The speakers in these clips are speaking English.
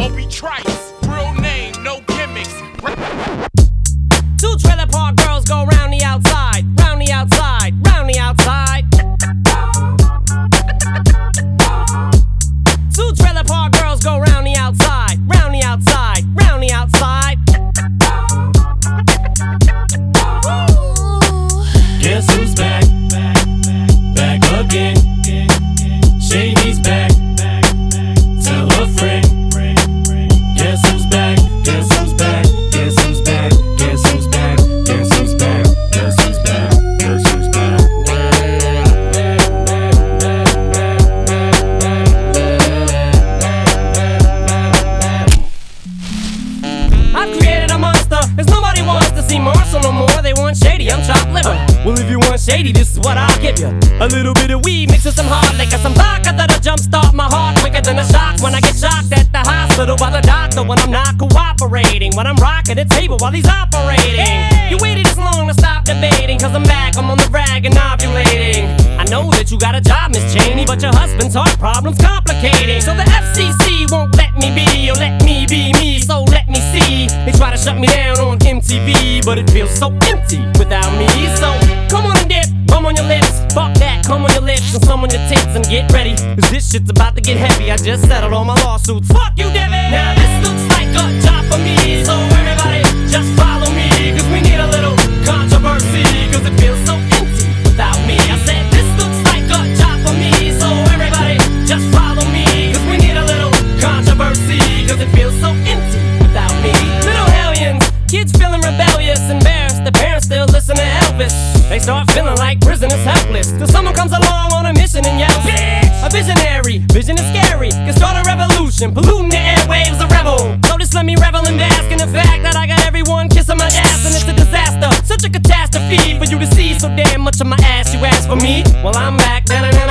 Bobby Trice. Real name, no gimmicks. Two trailer park girls go round the outside, round the outside, round the outside. Two trailer park girls go round the outside, round the outside, round the outside. Guess who's back? Back again. Shady's back. Tell a friend. Guess who's back? Guess who's back? Guess who's back? Guess who's back? Guess who's back? Guess who's back? Guess who's back? I've created a monster, cause nobody wants to see Marshall no more. They want Shady, I'm chopped liver. Well, if you want Shady, this is what I'll give you. A little bit of weed mixed with some hard liquor, some vodka that'll jumpstart my heart quicker than a shock when I get shocked at the hospital by the doctor when I'm not cooperating, when I'm rocking the table while he's operating. You waited this long to stop debating, cause I'm back, I'm on the rag and ovulating. I know that you got a job, Miss Cheney, but your husband's heart problem's complicating. So the FCC won't let me be, or let me be me, so let me see. They try to shut me down on MTV, but it feels so empty without me. So come on and dip, bum on your lips. Fuck that, come on your lips and some on your tits and get ready, cause this shit's about to get heavy. I just settled all my lawsuits. Fuck you, Devin. Now this looks like a job for me, so everybody just follow me, cause we need a little controversy, cause it feels so empty without me. I said this looks like a job for me, so everybody just follow me, cause we need a little controversy, cause it feels so empty without me. Little hellions, kids feeling rebellious, embarrassed, the parents still listen to Elvis. They start feeling like prisoners helpless, till someone comes along on a mission and yells, bitch! A visionary, vision is scary, can start a revolution, polluting the airwaves, a rebel. So just let me revel and bask in the fact that I got everyone kissing my ass, and it's a disaster, such a catastrophe for you to see so damn much of my ass. You ask for me? Well, I'm back.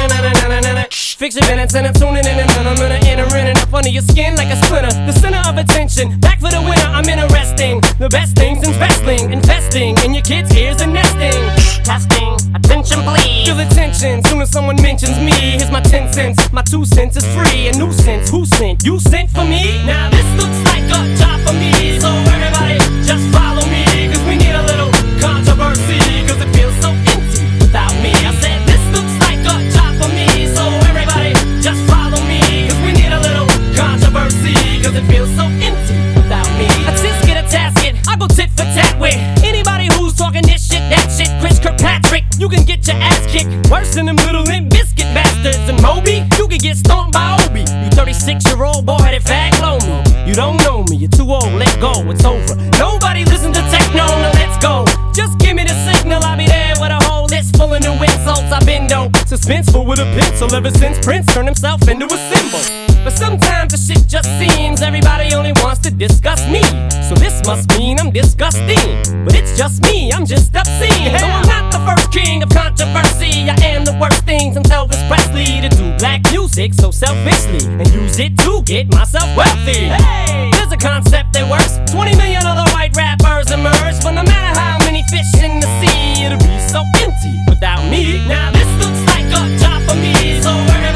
Fix your minutes and I'm tuning in and I'm gonna enter in and up under your skin like a splinter. The center of attention, back for the winner, I'm interesting. The best things in wrestling, investing in your kids' ears and nesting. Testing, attention please. Feel the tension, soon as someone mentions me. Here's my 10 cents, my 2 cents is free. A nuisance, who sent? You sent for me? Now this looks like a job for me, so everybody just follow me, cause we need a little controversy, cause it feels so empty without me. I said this looks like a job for me, so everybody just follow me, cause we need a little controversy, cause it feels so empty without me. I just get a tasket, I go tit for tat with anybody who's talking this shit, that shit. Chris Kirkpatrick, you can get your ass kicked worse than them little Limp Bizkit bastards. And Moby, you can get stomped by Obi. You 36-year-old boy-headed fag, blow me. You don't know me, you're too old, let go, it's over. Nobody listen to techno, now let's go. Just give me the signal, I'll be there with a whole list full of new insults. I've been dope, suspenseful with a pencil ever since Prince turned himself into a symbol. But sometimes the shit just seems everybody only wants to discuss me. So this must mean I'm disgusting, but it's just me, I'm just obscene. So I'm not the first king of controversy, I am the worst thing since Elvis Presley to do black music so selfishly and use it to get myself wealthy. Hey, there's a concept that works. 20 million other white rappers emerge, but no matter how many fish in the sea, it'll be so empty without me. Now this looks like a job for me, so